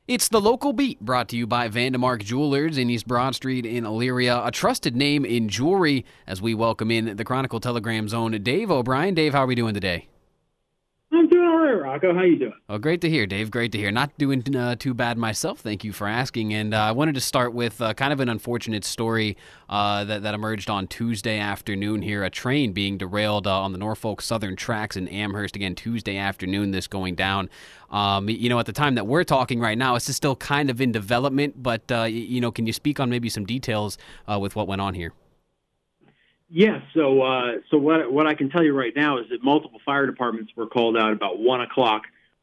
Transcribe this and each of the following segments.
It's the Local Beat, brought to you by Vandemark Jewelers in East Broad Street in Elyria, a trusted name in jewelry, as we welcome in the Chronicle Telegram's own Dave O'Brien. Dave, how are we doing today? I'm doing all right, Rocco. How you doing? Oh, great to hear, Dave. Great to hear. Not doing too bad myself. Thank you for asking. And I wanted to start with kind of an unfortunate story that emerged on Tuesday afternoon here. A train being derailed on the Norfolk Southern tracks in Amherst. Again, Tuesday afternoon, this going down. At the time that we're talking right now, it's still kind of in development. But, can you speak on maybe some details with what went on here? Yeah. So what I can tell you right now is that multiple fire departments were called out about 1:00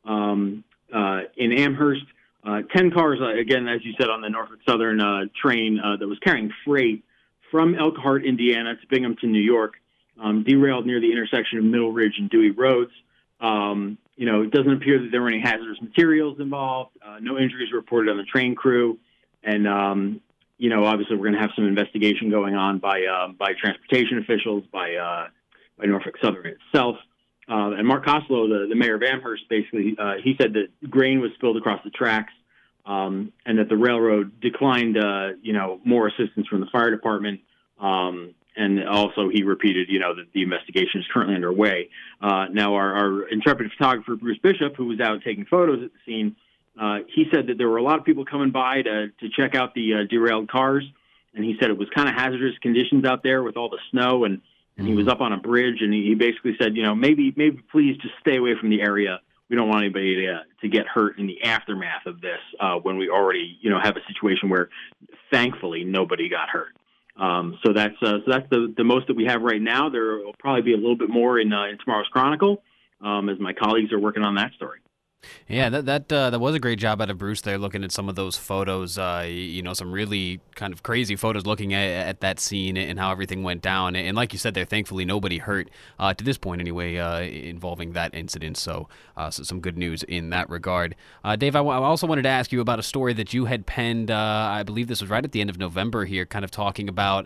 in Amherst. 10 cars, again, as you said, on the Norfolk Southern train that was carrying freight from Elkhart, Indiana to Binghamton, New York, derailed near the intersection of Middle Ridge and Dewey Roads. It doesn't appear that there were any hazardous materials involved. No injuries reported on the train crew. And, obviously we're going to have some investigation going on by transportation officials, by Norfolk Southern itself. And Mark Koslow, the mayor of Amherst, basically, he said that grain was spilled across the tracks and that the railroad declined, more assistance from the fire department. And also he repeated, that the investigation is currently underway. Now, our intrepid photographer, Bruce Bishop, who was out taking photos at the scene, he said that there were a lot of people coming by to check out the derailed cars. And he said it was kind of hazardous conditions out there with all the snow. And he was up on a bridge, and he basically said, maybe please just stay away from the area. We don't want anybody to get hurt in the aftermath of this when we already, have a situation where, thankfully, nobody got hurt. So that's the most that we have right now. There will probably be a little bit more in tomorrow's Chronicle as my colleagues are working on that story. Yeah, that was a great job out of Bruce there, looking at some of those photos, some really kind of crazy photos looking at that scene and how everything went down. And like you said there, thankfully nobody hurt to this point anyway involving that incident. So some good news in that regard. Dave, I also wanted to ask you about a story that you had penned, I believe this was right at the end of November here, kind of talking about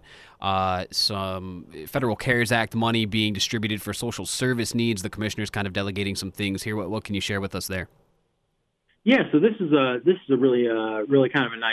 some Federal CARES Act money being distributed for social service needs. The commissioner's kind of delegating some things here. What can you share with us there? Yeah, so this is a really kind of a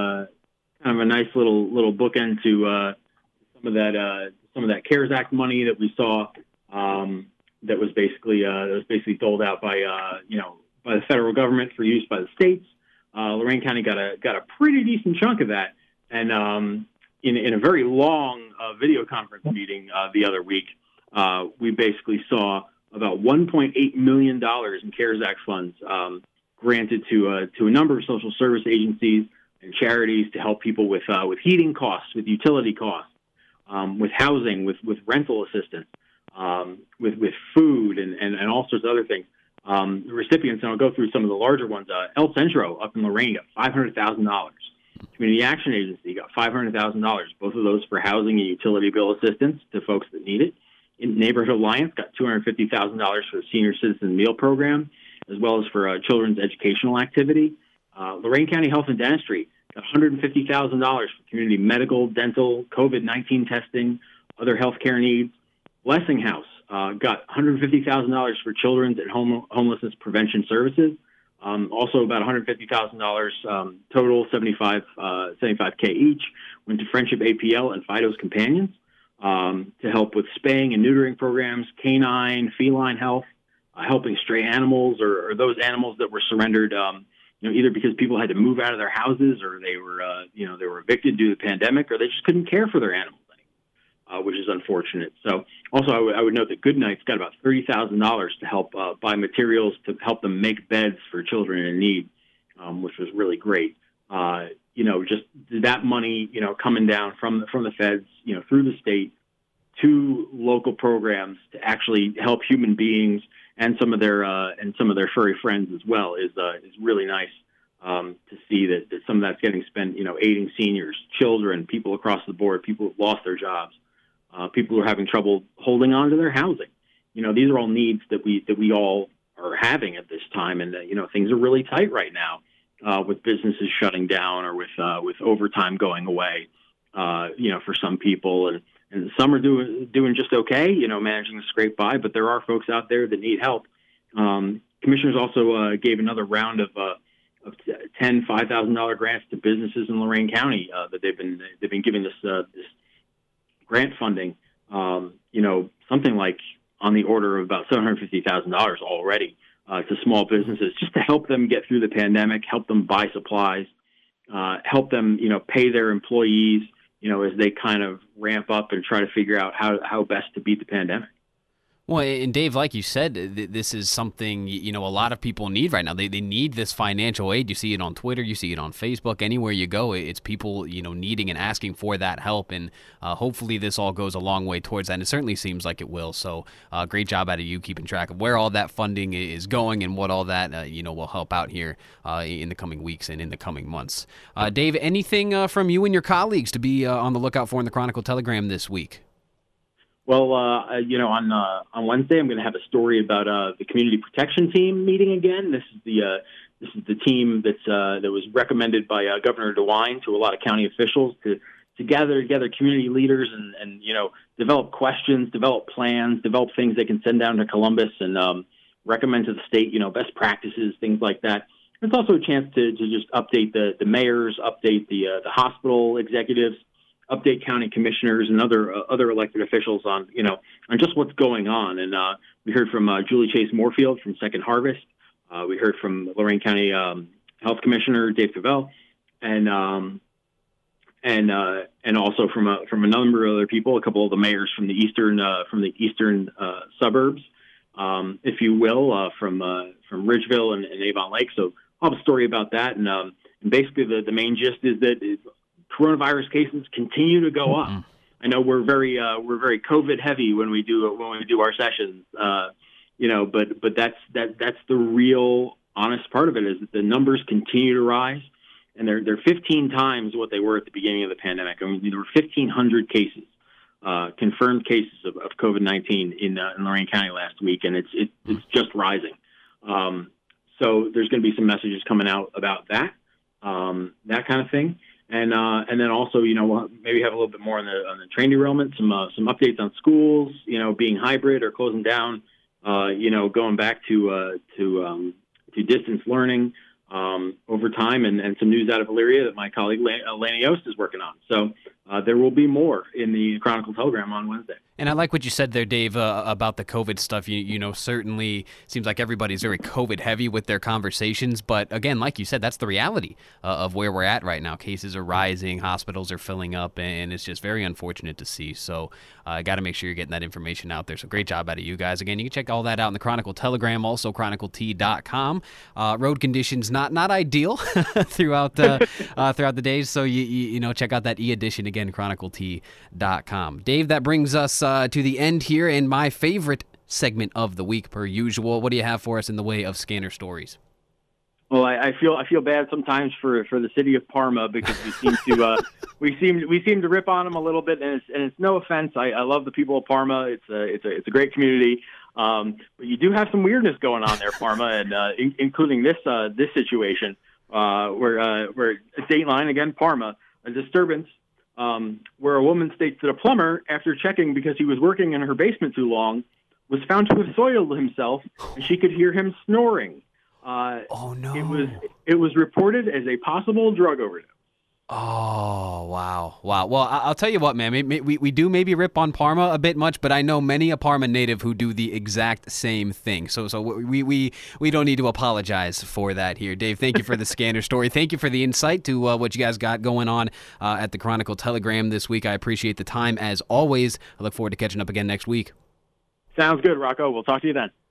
nice little bookend to some of that CARES Act money that we saw that was basically doled out by the federal government for use by the states. Lorain County got a pretty decent chunk of that, and in a very long video conference meeting the other week, we basically saw about $1.8 million in CARES Act funds granted to a number of social service agencies and charities to help people with heating costs, with utility costs, with housing, with rental assistance, with food and all sorts of other things. The recipients, and I'll go through some of the larger ones. El Centro up in Lorain got $500,000. Community Action Agency got $500,000. Both of those for housing and utility bill assistance to folks that need it. Neighborhood Alliance got $250,000 for the Senior Citizen Meal Program, as well as for children's educational activity. Lorain County Health and Dentistry got $150,000 for community medical, dental, COVID-19 testing, other healthcare needs. Blessing House got $150,000 for children's and homelessness prevention services. Also about $150,000 total, 75K each, went to Friendship APL and Fido's Companions to help with spaying and neutering programs, canine, feline health, helping stray animals or those animals that were surrendered, either because people had to move out of their houses or they were evicted due to the pandemic, or they just couldn't care for their animals anymore, which is unfortunate. So also I would note that Goodnight's got about $30,000 to help buy materials to help them make beds for children in need, which was really great. Just that money, coming down from the feds, through the state to local programs to actually help human beings and some of their furry friends as well is really nice to see that some of that's getting spent, aiding seniors, children, people across the board, people who've lost their jobs, people who are having trouble holding on to their housing. These are all needs that we all are having at this time, and things are really tight right now with businesses shutting down or with overtime going away, for some people, and some are doing just okay, managing to scrape by, but there are folks out there that need help. Commissioners also gave another round of $5,000 grants to businesses in Lorain County that they've been giving this grant funding. Something like on the order of about $750,000 already to small businesses, just to help them get through the pandemic, help them buy supplies, help them pay their employees as they kind of ramp up and try to figure out how best to beat the pandemic. Well, and Dave, like you said, this is something, a lot of people need right now. They need this financial aid. You see it on Twitter, you see it on Facebook, anywhere you go. It's people, needing and asking for that help. And hopefully this all goes a long way towards that. And it certainly seems like it will. So great job out of you keeping track of where all that funding is going and what all that, will help out here in the coming weeks and in the coming months. Dave, anything from you and your colleagues to be on the lookout for in the Chronicle Telegram this week? Well, on Wednesday, I'm going to have a story about the community protection team meeting again. This is the team that was recommended by Governor DeWine to a lot of county officials to gather together community leaders and develop questions, develop plans, develop things they can send down to Columbus and recommend to the state, best practices, things like that. It's also a chance to just update the mayors, update the hospital executives, update county commissioners and other elected officials on just what's going on. And we heard from Julie Chase Moorfield from Second Harvest. We heard from Lorain County Health Commissioner Dave Tavel, and also from a number of other people, a couple of the mayors from the eastern suburbs, if you will, from Ridgeville and Avon Lake. So I'll have a story about that. And basically the main gist is that coronavirus cases continue to go up. Mm-hmm. I know we're very COVID heavy when we do our sessions, but that's the real honest part of it, is that the numbers continue to rise, and they're 15 times what they were at the beginning of the pandemic. I mean, there were 1,500 cases, confirmed cases of COVID-19 in Lorain County last week, and it's just rising. So there's going to be some messages coming out about that kind of thing. And then also, we'll maybe have a little bit more on the train derailment, some updates on schools, being hybrid or closing down, going back to distance learning over time, and some news out of Elyria that my colleague Lanny Yost is working on. So there will be more in the Chronicle Telegram on Wednesday. And I like what you said there, Dave, about the COVID stuff. Certainly seems like everybody's very COVID heavy with their conversations. But again, like you said, that's the reality of where we're at right now. Cases are rising, hospitals are filling up, and it's just very unfortunate to see. So I got to make sure you're getting that information out there. So great job out of you guys. Again, you can check all that out in the Chronicle Telegram, also chroniclet.com. Road conditions not ideal throughout the days. So you check out that e-edition again, chroniclet.com. Dave, that brings us to the end here in my favorite segment of the week, per usual. What do you have for us in the way of scanner stories? Well, I feel bad sometimes for the city of Parma, because we seem to rip on them a little bit, and it's no offense. I love the people of Parma. It's a great community, but you do have some weirdness going on there, Parma, and including this situation where Dateline again, Parma, a disturbance. Where a woman states that a plumber, after checking because he was working in her basement too long, was found to have soiled himself, and she could hear him snoring. Oh no! It was reported as a possible drug overdose. Oh, wow. Well, I'll tell you what, man. We do maybe rip on Parma a bit much, but I know many a Parma native who do the exact same thing. So we don't need to apologize for that here. Dave, thank you for the scanner story. Thank you for the insight to what you guys got going on at the Chronicle Telegram this week. I appreciate the time, as always. I look forward to catching up again next week. Sounds good, Rocco. We'll talk to you then.